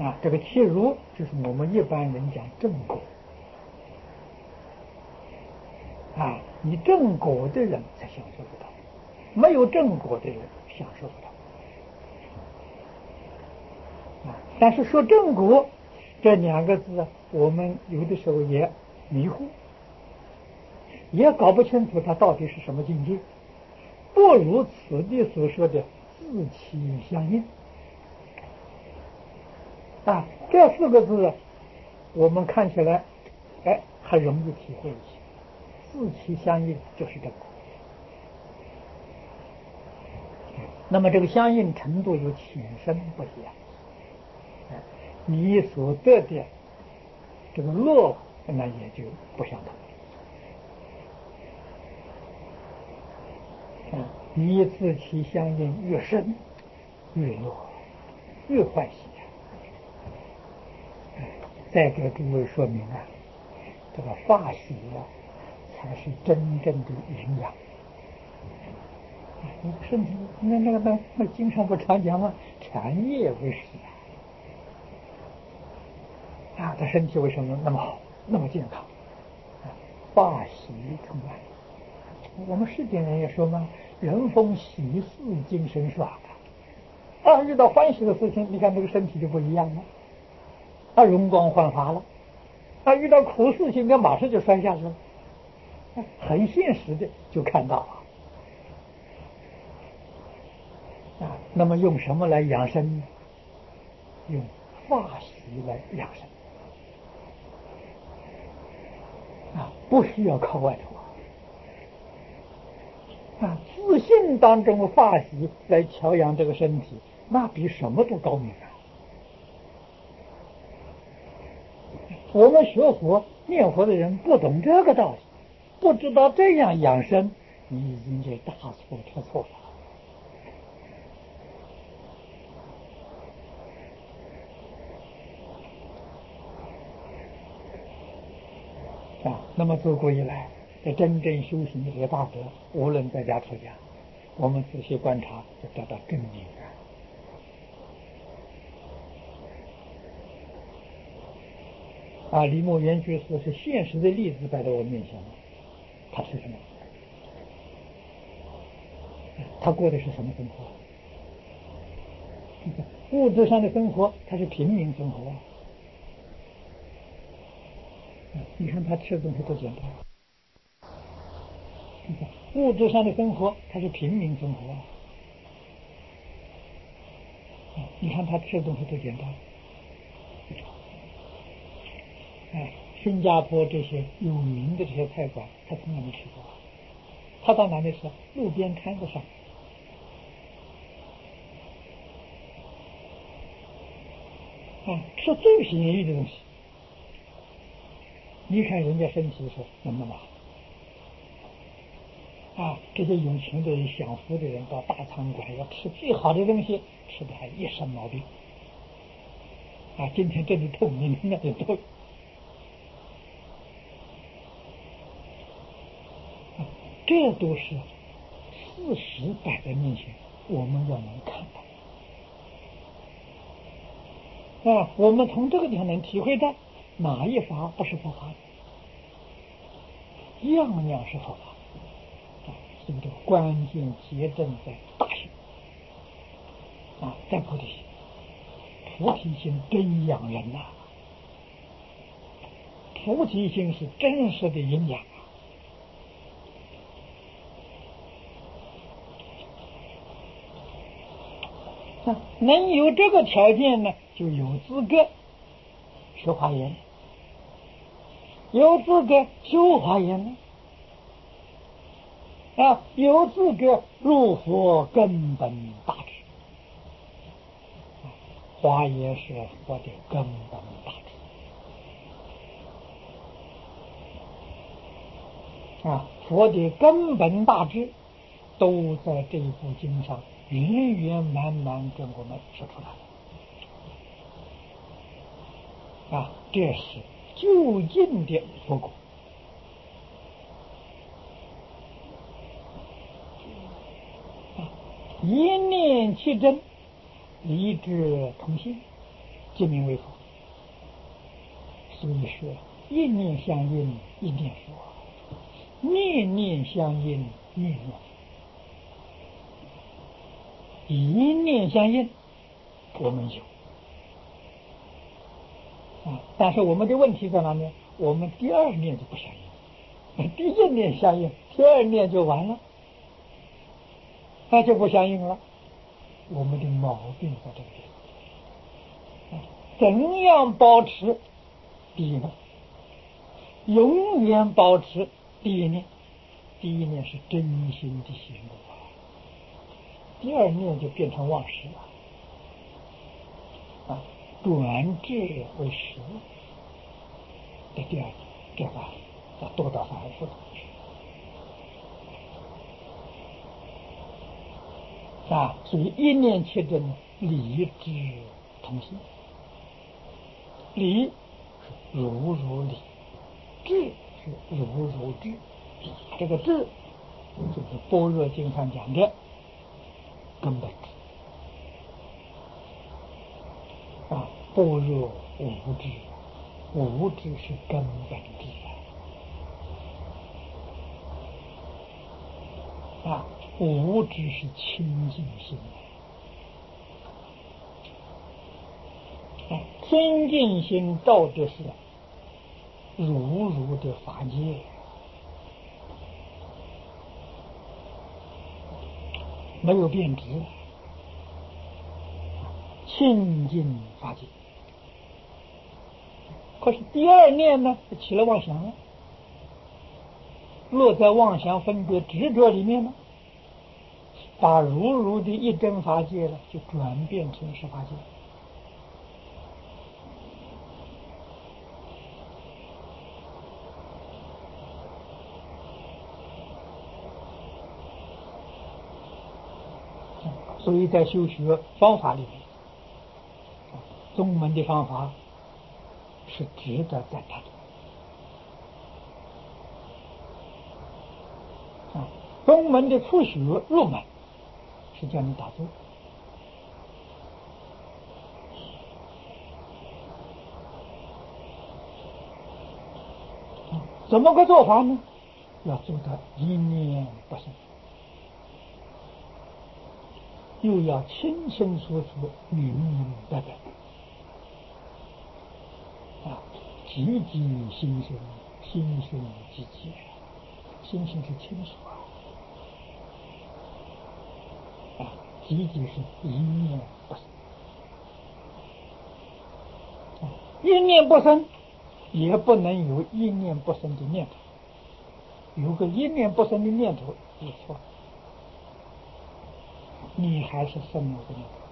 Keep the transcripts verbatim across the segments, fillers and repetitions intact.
啊，这个契如就是我们一般人讲正果啊，你正果的人才享受得到，没有正果的人享受不到啊。但是说正果这两个字，我们有的时候也迷糊，也搞不清楚它到底是什么境界，不如此地所说的自其相应啊。这四个字我们看起来哎很容易体会一些，自其相应就是正果。那么这个相应程度有浅深不一样，你所得的这个乐那也就不相同。你自其相应越深，越乐，越欢喜。再给诸位说明啊，这个法喜啊，才是真正的营养。你身体那那个那那经常不常讲吗？禅悦为喜啊！啊，他身体为什么那么好，那么健康？啊，法喜充满。我们世间人也说嘛，人逢喜事精神爽啊！啊，遇到欢喜的事情，你看这个身体就不一样了，啊，容光焕发了。啊，遇到苦事情，那马上就摔下去了，很现实的就看到了。啊，那么用什么来养生呢？用法喜来养生啊，不需要靠外头啊，自信当中法喜来调养这个身体，那比什么都高明啊！我们学佛念佛的人不懂这个道理，不知道这样养生，你已经是大错特错了。啊，那么自古以来，这真正修行的这些大德，无论在家出家，我们仔细观察，就得到更明白。啊，李默元居士是现实的例子摆在我面前，他是什么？他过的是什么生活？物质上的生活，他是平民生活。你看他吃的东西多简单。物质上的生活，他是平民生活。你看他吃的东西多简单。哎，新加坡这些有名的这些菜馆，他从来没去过。他到哪里吃？路边摊子上。啊，吃最便宜的东西。你看人家身体是能那么好。啊，这些有钱的人、享福的人到大餐馆要吃最好的东西，吃的还一身毛病。啊，今天这里痛，明天那里痛。啊，这都是事实摆在面前，我们要能看到。啊，我们从这个地方能体会到哪一法不是佛法，样样是佛法。对不对？关键结正在大心啊，在菩提心。菩提心真养人呐、啊！菩提心是真实的营养啊！能有这个条件呢，就有资格学华严，有资格修华严呢。啊，有资格入佛根本大智。华严是佛的根本大智啊，佛的根本大智都在这一部经上圆圆满满跟我们说出来啊，这是究竟的佛果。一念其真，一致同心即名为佛。所以说，一念相应，一念佛；念念相应，念念佛。一念相应，我们有啊，但是我们的问题在哪里？我们第二念就不相应，第一念相应，第二念就完了，那就不相应了。我们的毛病在这个地方。怎样保持第一念？永远保持第一念。第一念是真心的行动啊，第二念就变成忘失了啊。转智为实，这第二念，这把要多到反复的啊。所以一念切真，理智同心。理是如如理，智是如如智。这个智就是般若经上讲的根本智啊。般若无智，无智是根本智啊。无智是清净心啊。清净心照的是如如的法界，没有变质，清净法界。可是第二念呢，起了妄想了，落在妄想分别执着里面了，把如如的一真法界了，就转变成十法界。所以在修学方法里面，宗门的方法是值得赞叹的啊。宗门的初学入门是叫你打坐啊。怎么个做法呢？要做到一念不生，又要清清楚楚、明明白白啊，寂寂心生，心生寂寂，心生是清楚啊，寂寂是一念不生啊，一念不生也不能有一念不生的念头，有个一念不生的念头也错了，你还是生了个念头。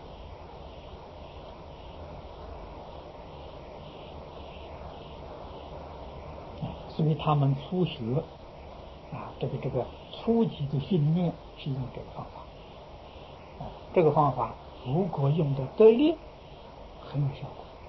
所以他们初学啊，这个这个初级的训练是用这个方法啊。这个方法如果用得得力，很有效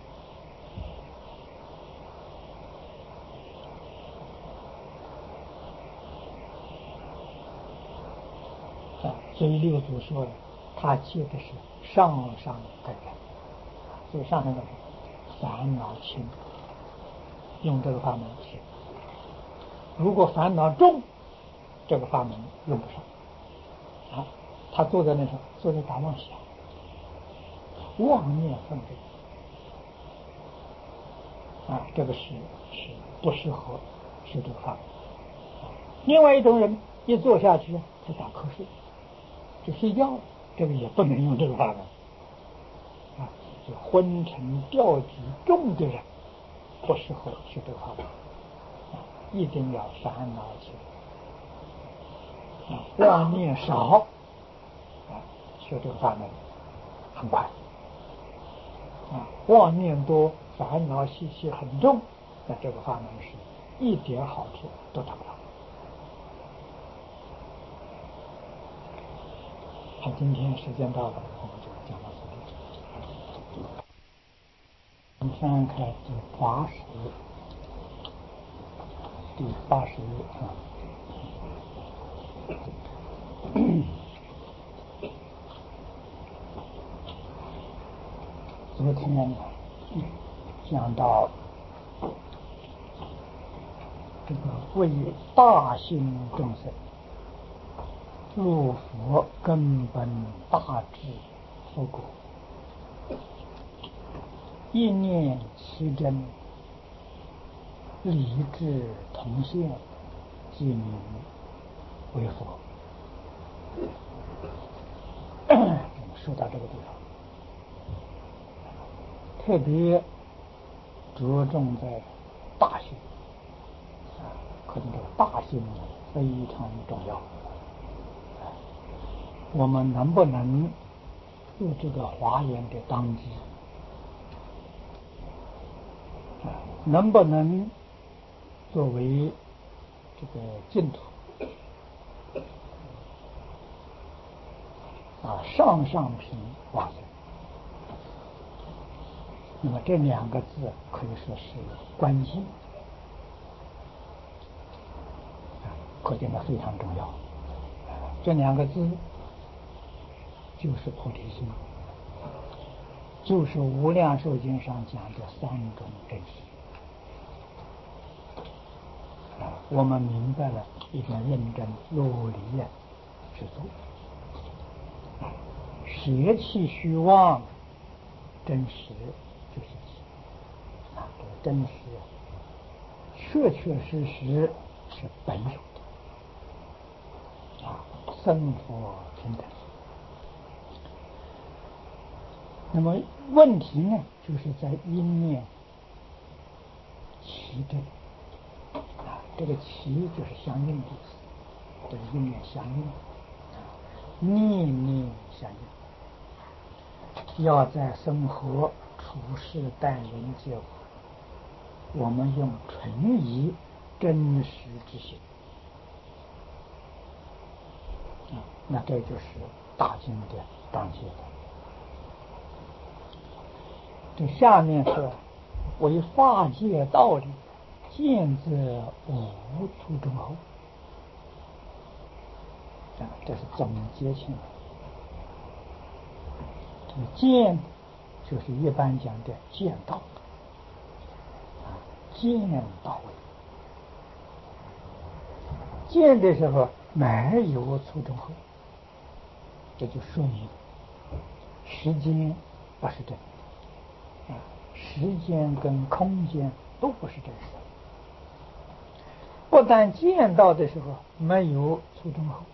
果啊。所以六祖说了，他借的是上上根本，所以上上根本烦恼轻，用这个法门轻。如果烦恼重，这个法门用不上啊。他坐在那上，坐在打妄想，妄念分别啊，这个是是不适合修这个法门。另外一种人一坐下去就打瞌睡，就睡觉了，这个也不能用这个法门啊。就昏沉掉举重的人不适合修这个法门啊，一定要烦恼轻啊，妄念少啊，学这个法门很快啊。妄念多，烦恼习气很重，那这个法门是一点好处都达不到。好，今天时间到了，我们就讲到这里。我们翻开第八十页，第八十页啊。昨天讲到这个为大心众生入佛根本大智佛果，一念其真，理智同现，即名为佛。我们说到这个地方，特别着重在大心啊，可能这个大心非常重要。我们能不能用这个华严的当机，能不能作为这个净土啊上上品往生？那么这两个字可以说是关键，可见的非常重要。这两个字就是菩提心，就是无量寿经上讲的三种真实。我们明白了，一定认真努力去做，邪气虚妄，真实就是啊，这个真实确确实实是本有的啊，生佛平等。那么问题呢，就是在一念其真啊，这个其就是相应的意思，这个一念相应，念念相应。要在生活处事待人接物，我们用纯一真实之心啊，那这就是大经的当机。这下面是为法界道理，见则无初中后啊，这是总结性的。这个见就是一般讲的见到啊，见到位。见的时候没有初中后，这就说明时间不是真的啊，时间跟空间都不是真实的。不但见到的时候没有初中后，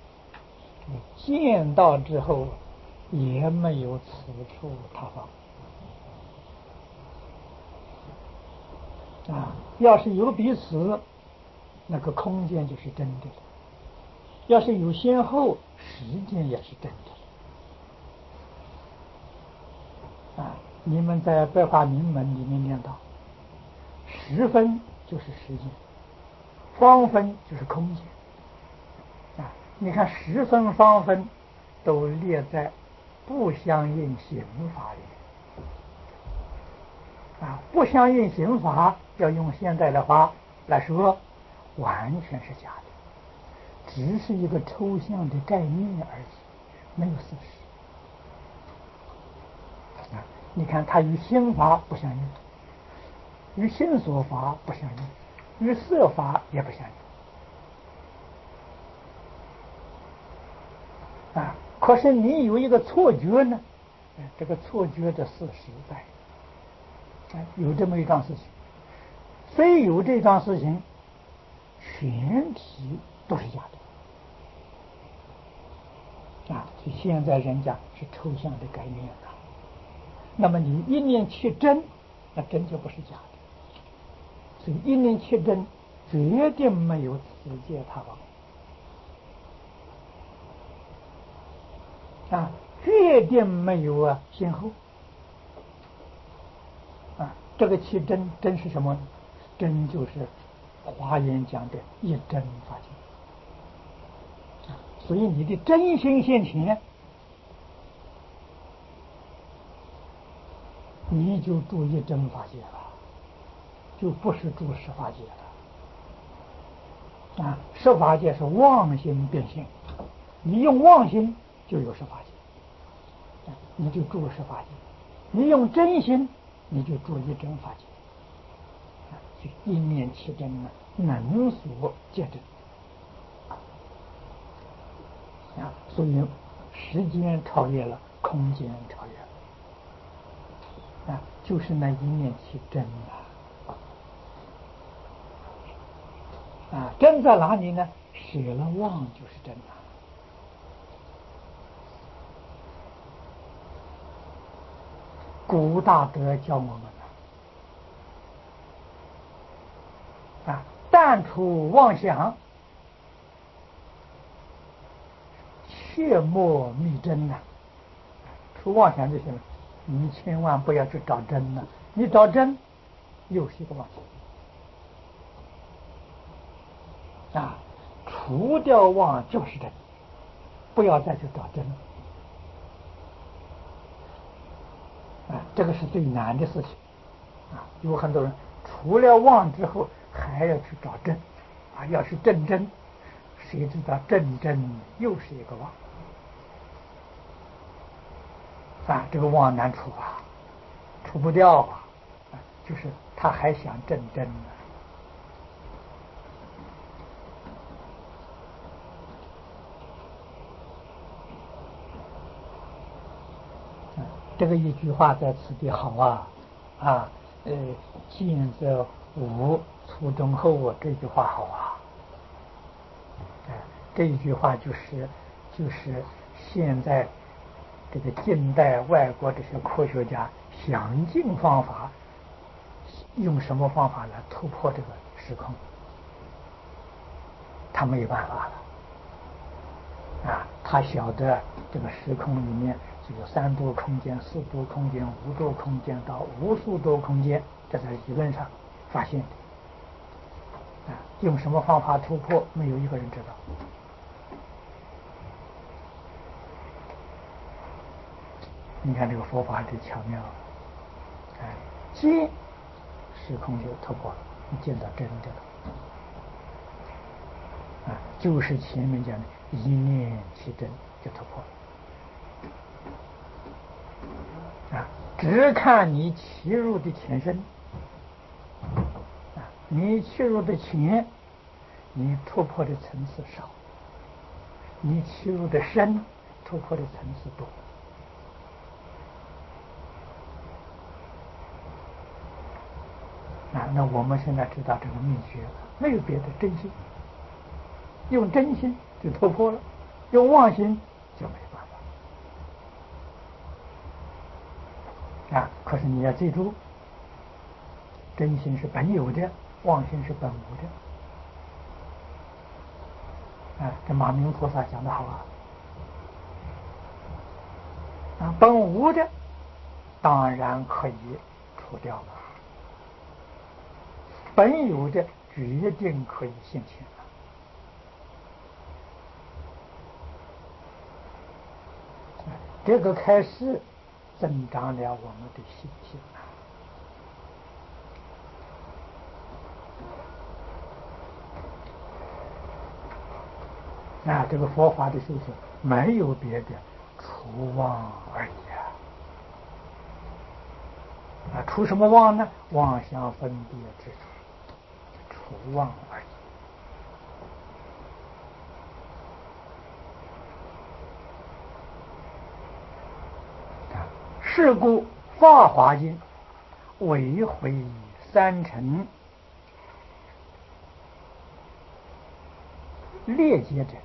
见到之后也没有此处他方啊。要是有彼此，那个空间就是真的了；要是有先后，时间也是真的啊。你们在白话明门里面念到，十分就是时间，方分就是空间啊。你看十分方分都列在不相应刑法里啊，不相应刑法要用现在的话来说，完全是假的，只是一个抽象的概念而已，没有事实啊。你看它与心法不相应，与心所法不相应，与色法也不相应啊。可是你有一个错觉呢，这个错觉的事实在有这么一桩事情，非有这桩事情，全体都是假的啊！所以现在人家是抽象的概念啊。那么你一念去真，那真就不是假的。所以一念去真，决定没有此界他方啊，决定没有啊先后啊。这个去真，真是什么？真就是华严讲的一真法界。所以你的真心现前，你就住一真法界了，就不是住十法界了啊。十法界是妄心变现，你用妄心就有十法界，你就住十法界；你用真心你就注意真法界，一念起真呢，能所见真啊，所以时间超越了，空间超越了啊，就是那一念起真啊啊，真在哪里呢？舍了妄就是真啊。古大德教我们了啊，但除妄想，切莫觅真呐、啊。除妄想就行了，你千万不要去找真了、啊。你找真，又是一个妄想啊。除掉妄就是真，不要再去找真了。啊，这个是最难的事情啊！有很多人除了妄之后，还要去找真啊，要是正真，谁知道正真又是一个妄啊！这个妄难除啊，除不掉啊！啊，就是他还想正真呢。这个一句话在此地好啊啊，呃，近则无，粗中厚，这句话好啊。哎，这一句话就是就是现在这个近代外国这些科学家想尽方法，用什么方法来突破这个时空，他没有办法了啊！他晓得这个时空里面有三度空间、四度空间、五度空间到无数度空间，这在理论上发现的啊。用什么方法突破，没有一个人知道。你看这个佛法的巧妙，哎，见时空就突破了，你见到真的了，啊，就是前面讲的一念起真就突破了，啊，只看你切入的前身，啊，你切入的前，你突破的层次少；你切入的深，突破的层次多。啊，那我们现在知道这个秘诀了，没有别的，真心，用真心就突破了，用妄心就没办法啊。可是你要记住，真心是本有的，妄心是本无的。啊，这马明菩萨讲的好啊，啊，本无的当然可以除掉了，本有的决定可以现前了。这个开始增长了我们的信心啊！啊，这个佛法的修行没有别的，除妄而已啊！啊，除什么妄呢？妄想分别之处，除妄而已。是故《法华经》为回三乘列解者，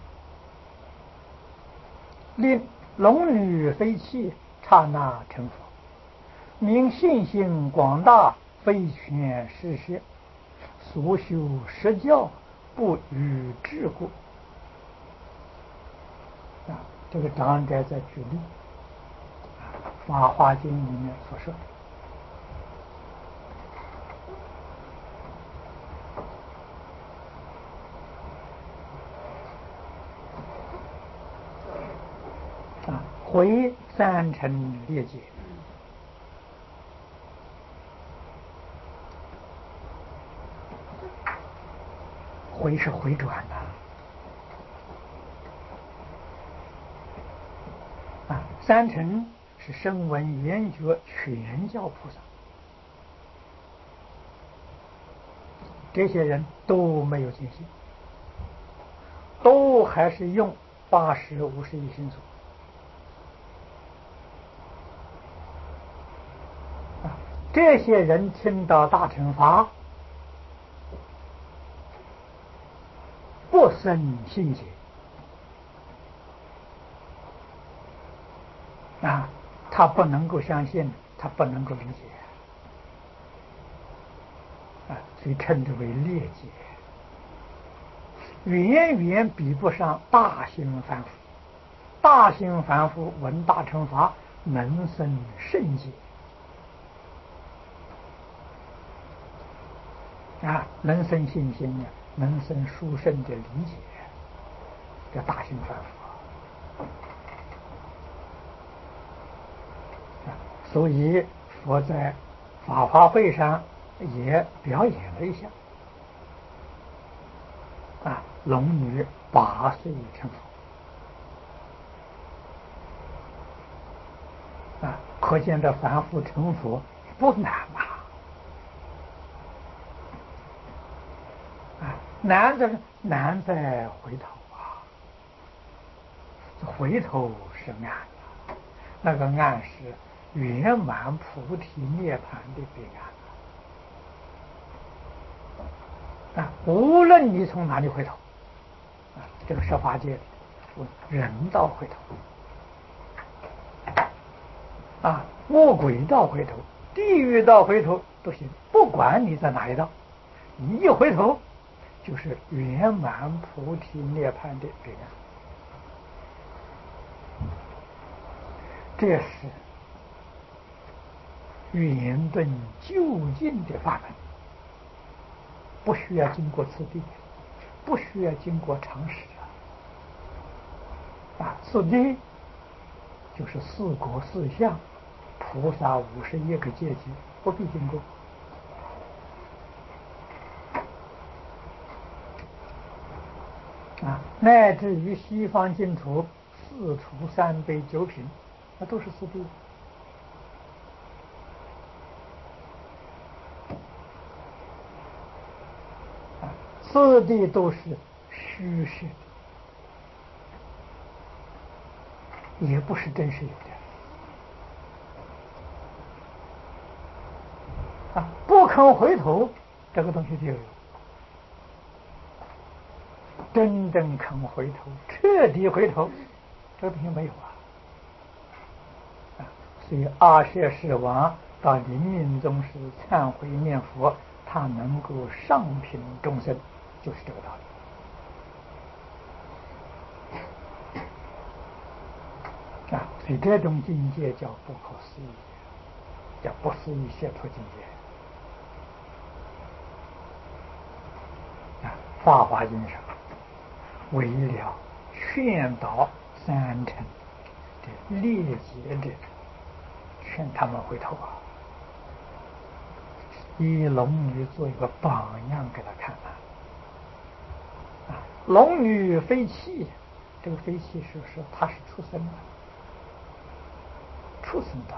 令龙女飞气，刹那成佛，明信心广大，非权世学，所修实教，不与智故。啊，这个长者在举例，啊，《法华经》里面所说的。啊，回三乘列解，回是回转的啊，三乘是声闻缘觉全教菩萨这些人都没有见性，都还是用八十五十一心所。啊，这些人听到大乘法，不生信解啊，他不能够相信，他不能够理解啊，所以称之为劣解，远远比不上大行凡夫。大行凡夫闻大乘法，能生圣解啊，能生信心啊，能生殊胜的理解，叫大行凡夫啊。所以佛在法华会上也表演了一下啊，龙女八岁成佛啊，可见这凡夫成佛不难嘛。啊，难在难在回头啊，回头是岸，那个岸是圆满菩提涅槃的彼岸啊！无论你从哪里回头啊，这个十法界人道回头啊，魔鬼道回头，地狱道回头都行，不管你在哪一道，你一回头就是圆满菩提涅槃的彼岸。这是圆顿究竟的法门，不需要经过次第，不需要经过常识啊！次第就是四果四相，菩萨五十一个阶级，不必经过啊，乃至于西方净土四处三杯九品，那都是次第。次第都是虚实，也不是真实有的啊！不肯回头，这个东西就有；真正肯回头，彻底回头，这个东西没有啊！啊，所以阿舍世王到临命终时忏悔念佛，他能够上品众生，就是这个道理。啊，所以这种境界叫不可思议，叫不思议解脱境界。啊，《法华经》上为了劝导三乘的劣解者，劝他们回头啊，以龙女做一个榜样给他看啊。啊，龙女非气，这个非气是说她是出生的。出生道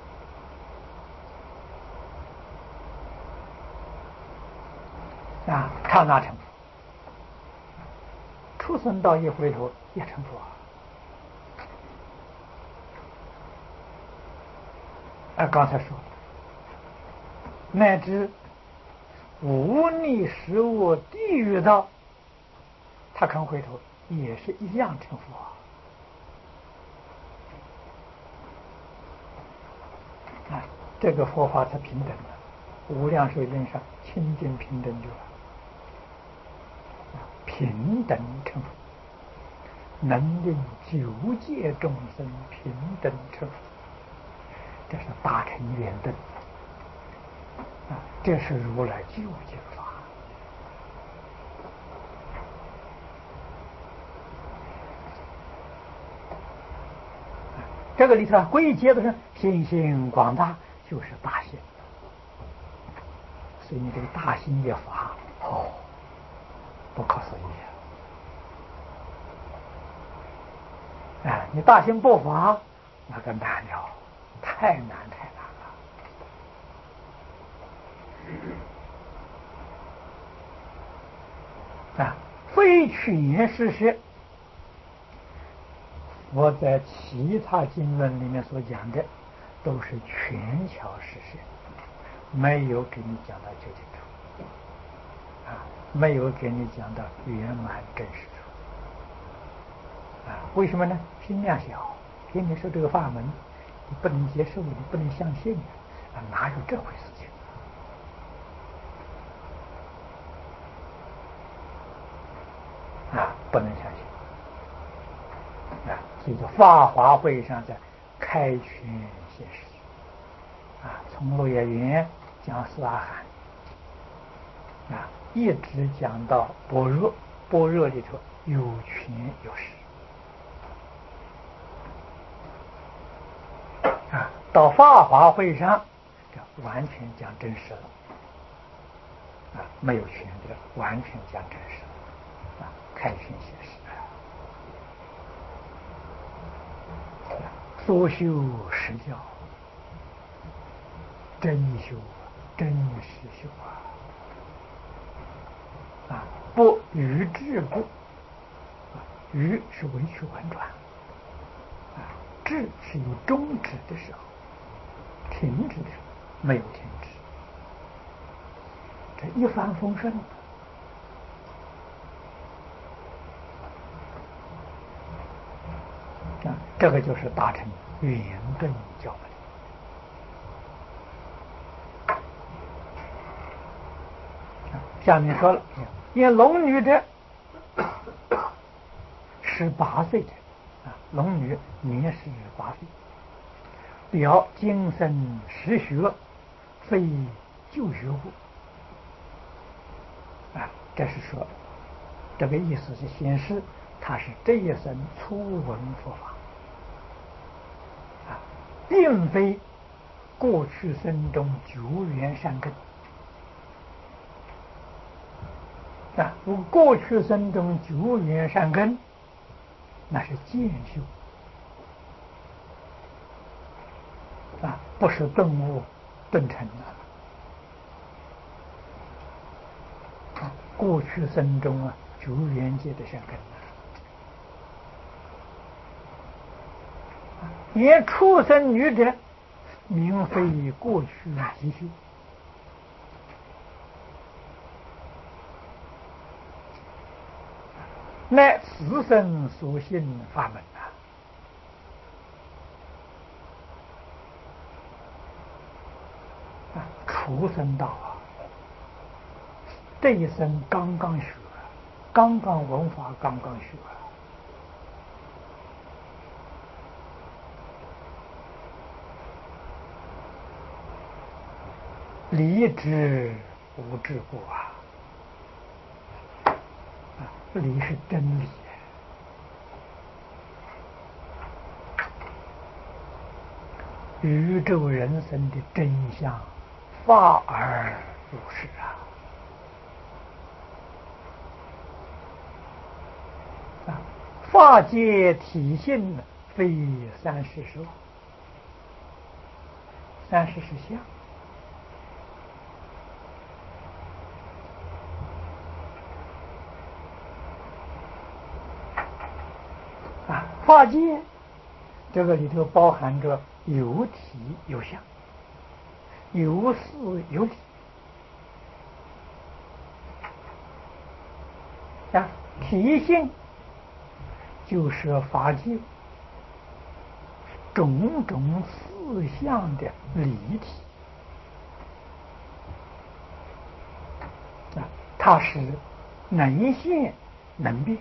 啊，刹那成佛。出生道一回头也成佛啊！刚才说了，乃至无逆食物地狱道，他肯回头也是一样成佛啊！这个佛法是平等的，无量寿经上清净平等就了，平等成佛，能令九界众生平等成佛，这是大乘圆顿啊！这是如来究竟法。这个里头归结的是心性广大，就是大心。所以你这个大心一发，哦，不可思议啊！啊，你大心不发，那个难了，太难太难了。 非全事实。我在其他经论里面所讲的都是全巧事实，没有给你讲到究竟处啊，没有给你讲到圆满真实处啊。为什么呢？心量小，给你说这个法门，你不能接受，你不能相信啊，哪有这回事情啊？不能相信啊！所以说法华会上在开权显实啊，从落叶园讲四阿含啊，一直讲到般若，般若里头有权有实啊，到法华会上这完全讲真实了啊，没有权的，完全讲真实啊，开权显实。所修实教，真修真实修啊！啊，不于智故，啊，于是委曲婉转，啊，智是有终止的时候，停止的时候没有停止，这一帆风顺。啊，这个就是达成圆顿教门。下面说了，因龙女者，十八岁的啊，龙女年十八岁，表精深实学，非旧学故。啊，这是说，这个意思是显示他是这一生初闻佛法。并非过去生中久缘善根啊，如过去生中久缘善根，那是渐修啊，不是顿悟顿成的啊。过去生中啊，久缘界的善根啊，言畜生女者，名非过去即修。乃此生所信法门啊！啊，畜生道啊，这一生刚刚学，刚刚闻法，刚刚学，理知无智故啊！啊，理是真理。宇宙人生的真相，法而如是啊！啊，法界体性非三世受，三世是相。啊，法界这个里头包含着有体有相，有事有理啊。体性就是法界种种四相的理体啊，它是能现能变。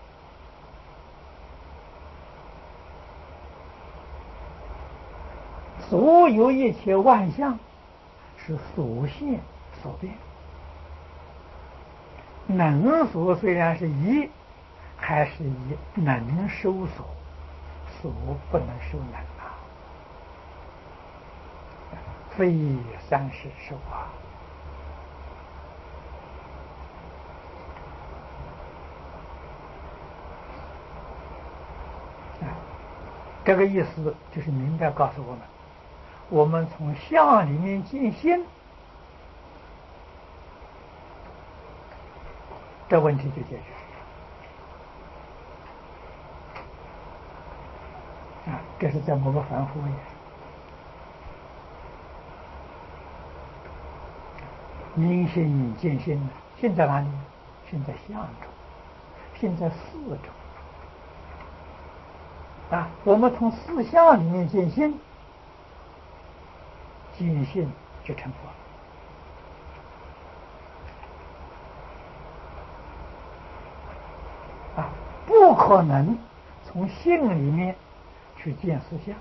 所有一切万象是所现所变，能所虽然是一，还是以能收所，所不能收能啊，非三世受啊。这个意思就是明白告诉我们，我们从相里面见心，这问题就解决了。 这是在我们凡夫也。明心见性，心在哪里？心在相中，心在事中。啊，我们从四相里面见性，见性就成佛了。啊，不可能从性里面去见四相。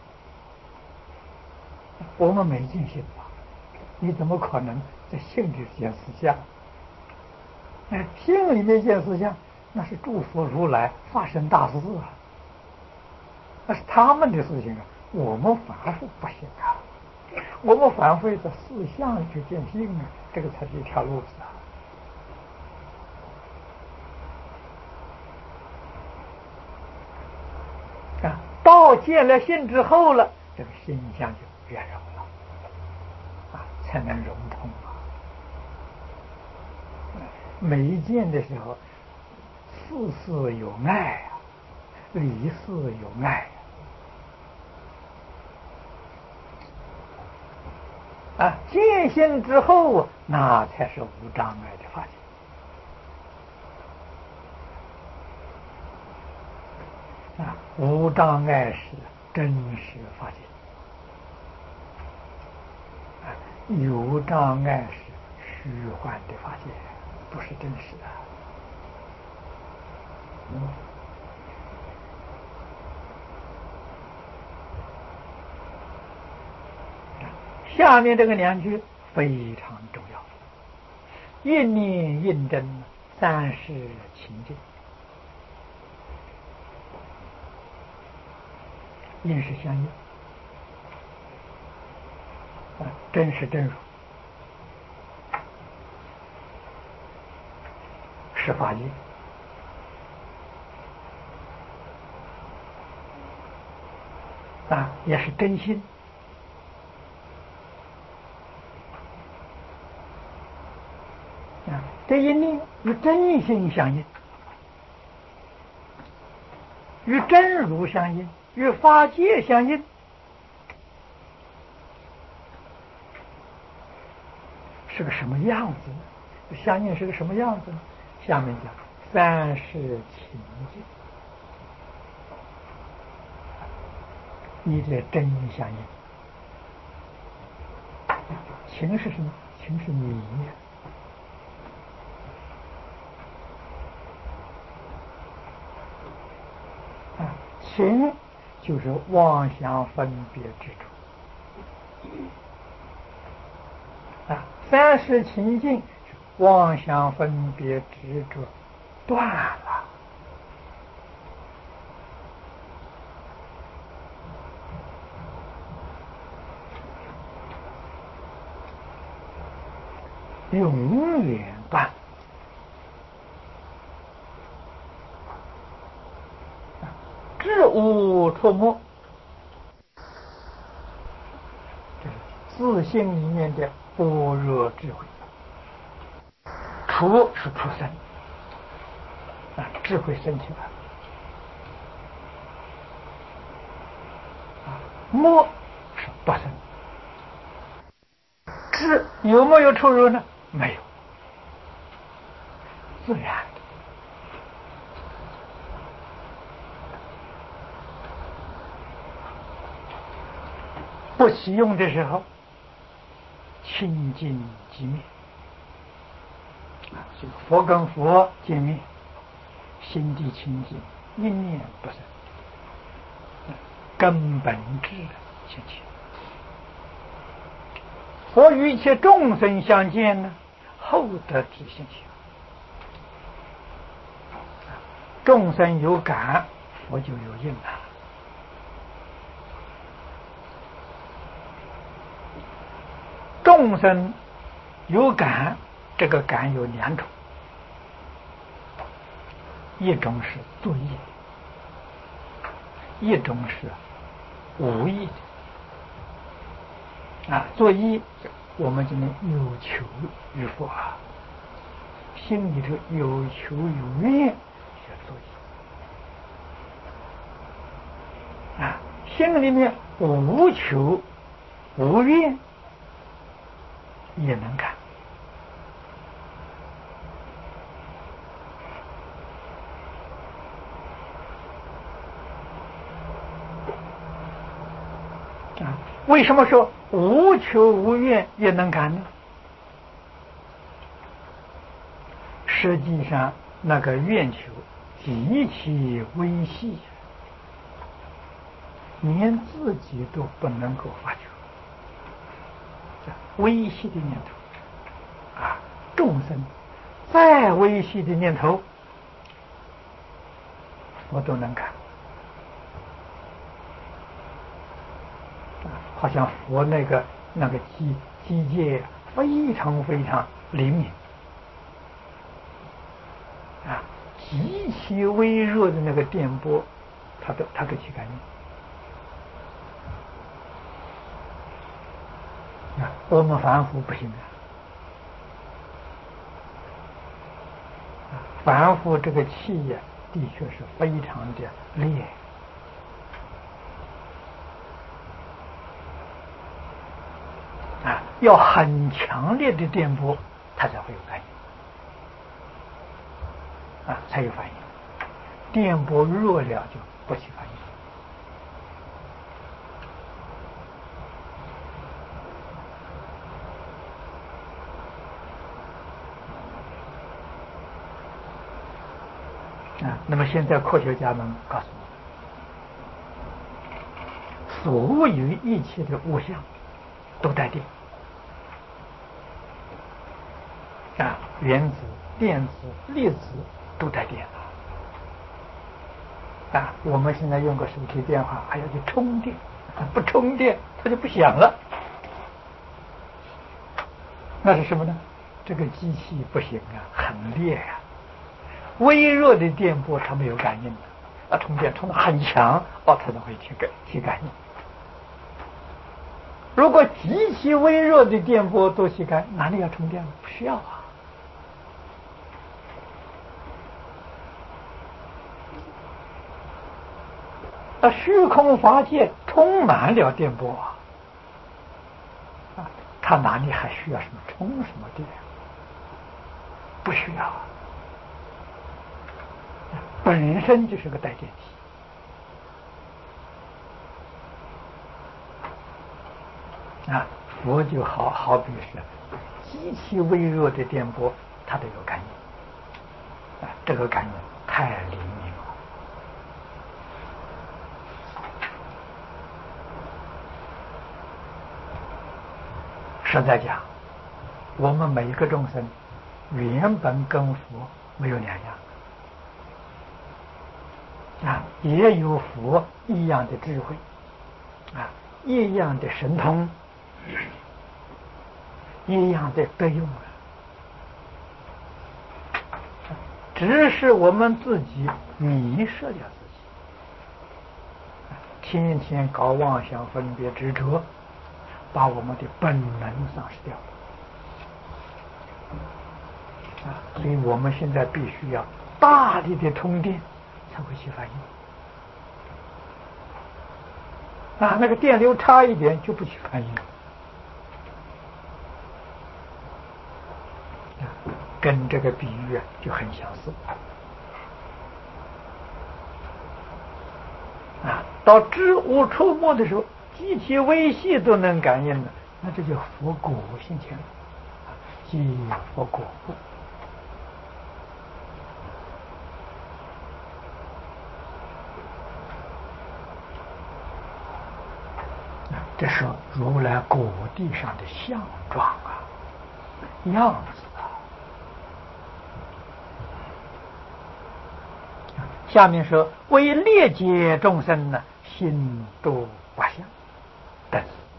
我们没见性吧？你怎么可能在性里见四相？哎，性里面见四相，那是诸佛如来发生大事啊，那是他们的事情啊。我们凡夫不行啊，我们凡夫在四相去见性啊，这个才是一条路子啊。啊，到见了性之后了，这个心相就圆融了啊，才能融通啊。没见的时候，事事有爱啊，理事有爱啊。啊，见性之后，那才是无障碍的发现啊，无障碍是真实发现，啊，有障碍是虚幻的发现，不是真实的。嗯，下面这个两句非常重要，一念印证三世情境。应是相应啊，真是真如，是法印啊，也是真心啊。这一念与真心相应，与真如相应，与法界相应，是个什么样子呢？相应是个什么样子呢？下面讲三世情境，你这真相应。情是什么？情是你啊，情就是妄想分别之处啊。三世情境，妄想分别执着断了，永远断。知无出没，自性里面的般若智慧。出是出生啊，智慧生起来啊。没是不生。知有没有出入呢？没有，自然的。不起用的时候，清净即灭。这个佛跟佛见面，心地清净，一念不生，根本智现前。佛与一切众生相见呢，后得智现前。众生有感，佛就有应啊。众生有感，这个感有两种，一种是作意的，一种是无意的啊。作意，我们今天有求于佛啊，心里头有求有怨，是作意啊。 心里面无求无怨，也能感。啊，为什么说无求无怨也能感呢？实际上，那个愿求极其微细，连自己都不能够发觉。微细的念头啊，众生再微细的念头，我都能感。好像佛那个那个机机界非常非常灵敏啊，极其微弱的那个电波，它都它都去感应啊。我们凡夫不行啊，啊，凡夫这个气呀，的确是非常的烈。啊，要很强烈的电波，它才会有反应，啊，才有反应。电波弱了就不起反应。啊，那么现在科学家们告诉我，所有一切的物象都带电。啊，原子、电子、粒子都带电了。啊，我们现在用个手提电话还要去充电，不充电它就不响了。那是什么呢？这个机器不行啊，很烈啊，微弱的电波它没有感应的，啊，充电充的很强，哦，它才会去感去感应。如果极其微弱的电波都去感，哪里要充电呢？不需要啊。那虚空法界充满了电波啊，它哪里还需要什么充什么电？不需要啊，本身就是个带电体啊。佛就好好比是极其微弱的电波，它都有感应啊，这个感应太灵敏了。实在讲，我们每一个众生原本跟佛没有两样啊，也有佛一样的智慧啊，一样的神通，一样的德用啊，只是我们自己迷失了自己，天天搞妄想、分别、执着，把我们的本能丧失掉了。啊，所以我们现在必须要大力的通电，才会起反应。啊，那个电流差一点就不起反应。啊，跟这个比喻啊就很相似。啊，到知无触摸的时候，极其微细都能感应的，那这就佛果现前了，即佛果。这是如来果地上的相状啊，样子啊。下面说为列解众生呢，心度八相等。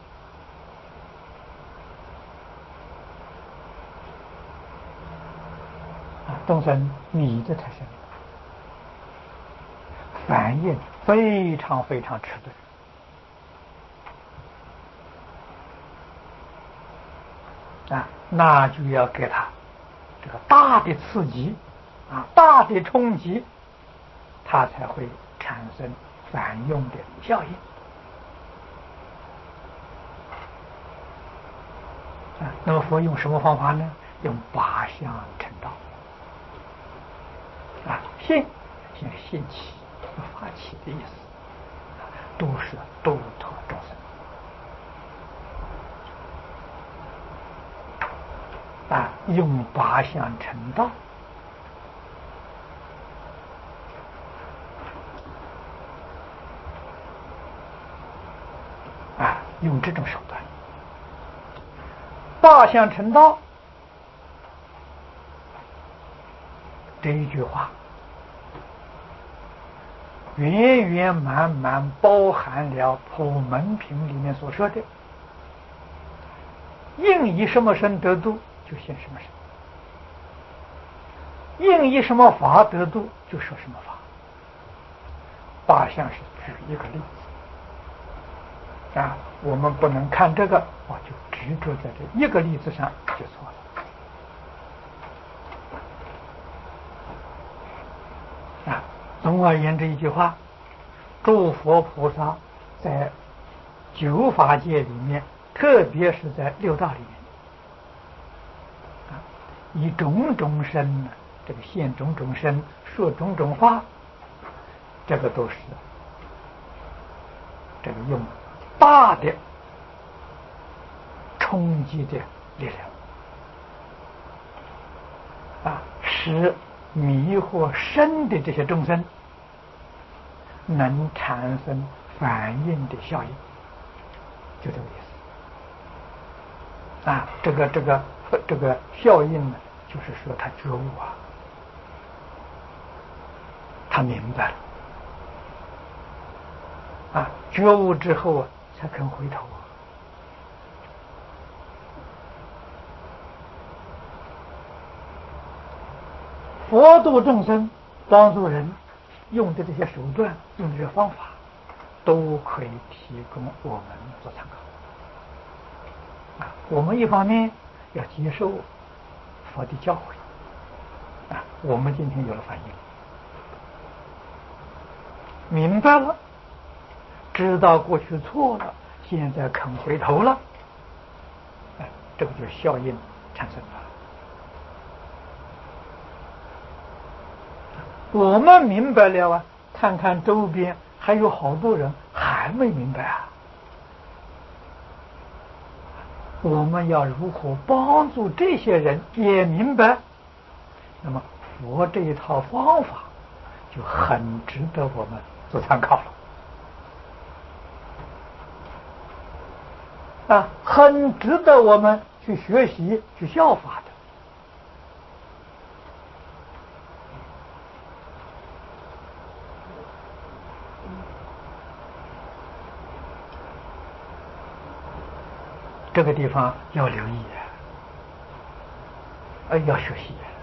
啊，众生迷的太深，反应非常非常迟钝。啊，那就要给他这个大的刺激啊，大的冲击，他才会产生反用的效应。 啊，那么佛用什么方法呢？用八相成道。啊，信，现在信起，发起的意思，都是度脱众生。啊，用八相成道。啊，用这种手段，八相成道这一句话，圆圆满满包含了普门品里面所说的应以什么身得度，就现什么身；应以什么法得度，就说什么法。八相是举一个例子啊，我们不能看这个，我就执着在这一个例子上，就错了。啊，总而言之一句话，诸佛菩萨在九法界里面，特别是在六道里面，啊，以种种身呢，这个现种种身，说种种法，这个都是这个用大的冲击的力量啊，使迷惑深的这些众生能产生反应的效应，就这个意思啊。这个这个这个效应呢，就是说他觉悟啊，他明白了啊，觉悟之后啊，才肯回头啊。佛度众生，帮助人用的这些手段，用的这些方法，都可以提供我们做参考。啊，我们一方面要接受佛的教诲，啊，我们今天有了反应，明白了，知道过去错了，现在肯回头了，哎，这个就是效应产生了。我们明白了啊，看看周边还有好多人还没明白啊，我们要如何帮助这些人也明白？那么佛这一套方法就很值得我们做参考了啊，很值得我们去学习、去效法的。这个地方要留意啊，呃，要学习啊。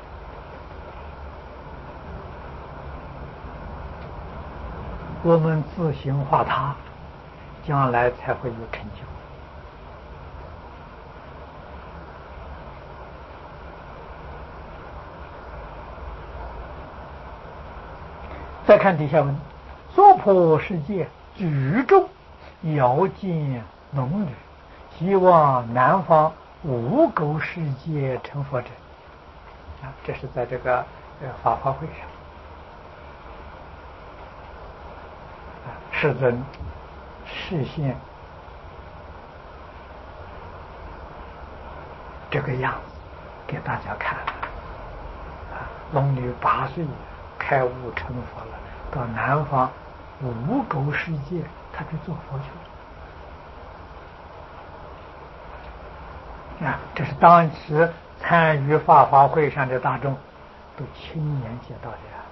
我们自行化他，将来才会有成就。再看底下文，娑婆世界举众遥见农女，希望南方无垢世界成佛者。啊，这是在这个呃法华会上，啊，世尊示现这个样子给大家看了。啊，龙女八岁开悟成佛了，到南方无垢世界，他去做佛去了。啊，这是当时参与法华会上的大众都亲眼见到的呀。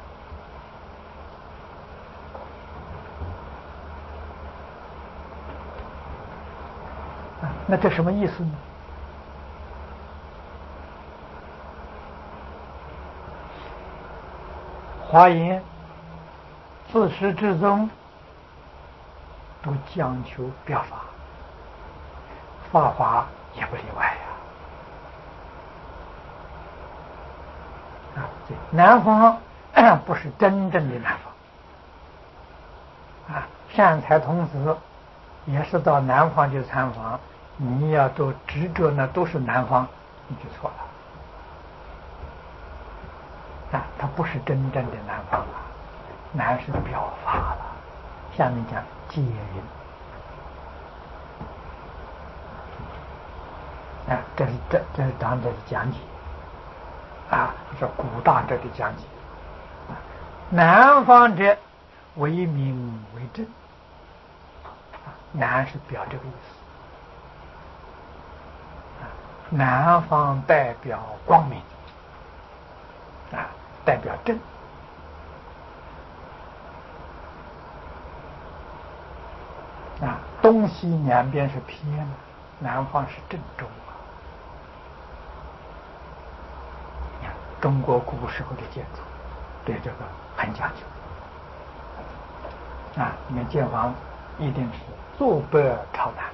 啊，那这什么意思呢？华严自始至终都讲求表法，法华也不例外呀。啊，南方不是真正的南方啊，善财童子也是到南方去参访， 你要都执着那都是南方，你就错了。啊，它不是真正的南方了，南是表法了。下面讲接云。啊，这是这这是当这的讲解。啊，是古大者的讲解。南方者为明为正，南是表这个意思。南方代表光明，啊，代表正。啊，东西两边是偏的，南方是正中啊。中国古时候的建筑对这个很讲究啊，你们建房一定是坐北朝南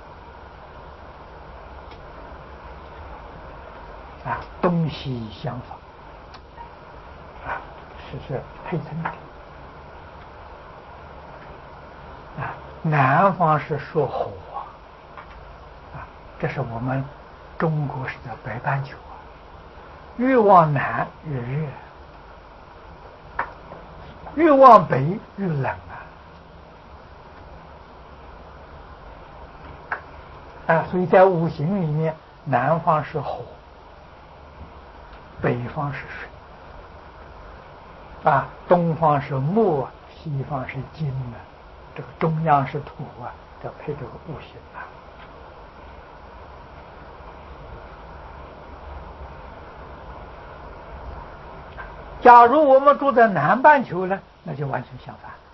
啊，东西相仿啊，是是配称的啊。南方是属火啊，这是我们中国是在北半球啊，越往南越热，越往北越冷啊！啊，所以在五行里面，南方是火，北方是水，啊，东方是木啊，西方是金啊，这个中央是土啊，要配这个五行啊。假如我们住在南半球呢，那就完全相反。